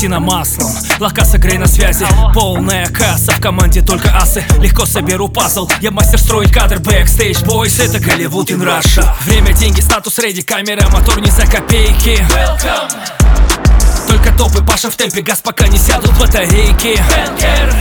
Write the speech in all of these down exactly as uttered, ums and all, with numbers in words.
картина маслом. Локаса Грей на связи, полная касса. В команде только асы, легко соберу пазл. Я мастер строить кадр, бэкстейдж бойс. Это Голливуд in Russia. Время, деньги, статус, реди, камера, мотор не за копейки. Welcome. Только топы, Паша в темпе, газ пока не сядут батарейки. Бенкер.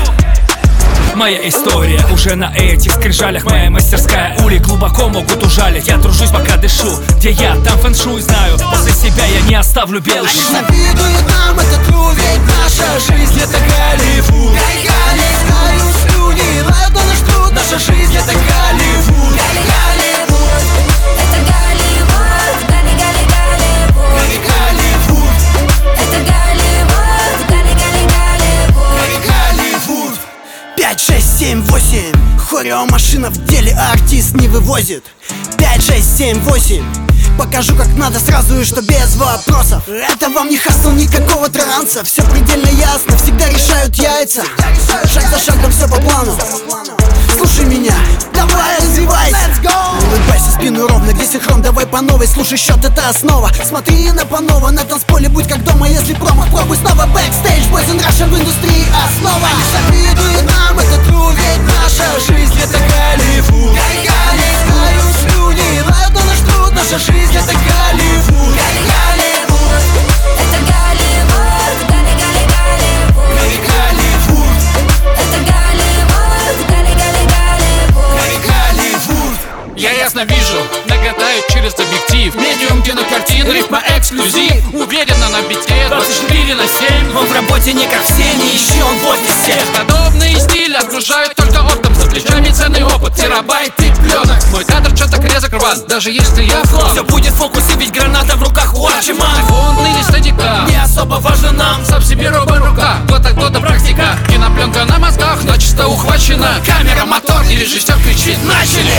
Моя история уже на этих скрижалях. Моя мастерская, ули глубоко могут ужалить. Я тружусь, пока дышу. Где я, там фэншуй знаю. После себя я не оставлю белых. Они завидуют нам, это true, ведь наша жизнь это Голливуд. Голливуд, слюни, лают на наш труд. Наша жизнь это Голливуд. Голливуд, это Голливуд. Голли-голли-голливуд. Голливуд, это Голливуд. Голли-голли-голливуд. Голливуд. Пять, шесть, семь, восемь. Хорео машина в деле, а артист не вывозит. Пять, шесть, семь, восемь. Покажу как надо сразу и что без вопросов. Это вам не хастл, никакого транса. Все предельно ясно, всегда решают яйца. Шаг за шагом все по плану. Слушай меня, давай развивайся. Улыбайся, спину ровно, где синхрон, давай по новой. Слушай, счет это основа. Смотри на панова, на танцполе будь как дома. Если промах, пробуй снова. Бэкстейдж, бойс in Russia, в индустрии основа. Они завидуют нам, это true, ведь наша жизнь это Голливуд. Голливуд, слюни, лают на наш труд. Наша жизнь это Голливуд. Голливуд, это Голливуд. Голли-голли-голливуд. Голливуд, это Голливуд. Голли-голли-голливуд. Голливуд. Я ясно вижу, нагадаю через объектив. Медиум кинокартин, рифма эксклюзив. Уверенно на бите двадцать четыре на семь. Он в работе не как все, не ищи, он в офисе. Подобный стиль отгружают только оптом. За плечами ценный опыт, терабайты пленок. Мой кадр чё так резок рван, даже если я флаг. Все будет в фокусе, ведь граната в руках у отчима. Фонд или стадика, Не особо важно нам. сам себе робот рука. Года года практика, кинопленка на мозгах начисто ухвачена. Камера, мотор и режиссер кричит: начали!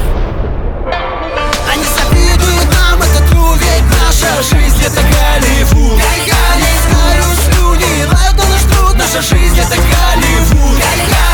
Они завидуют нам, это true, ведь наша жизнь это Голливуд. Голливуд, слюни, лают на наш труд. Наша жизнь это Голливуд.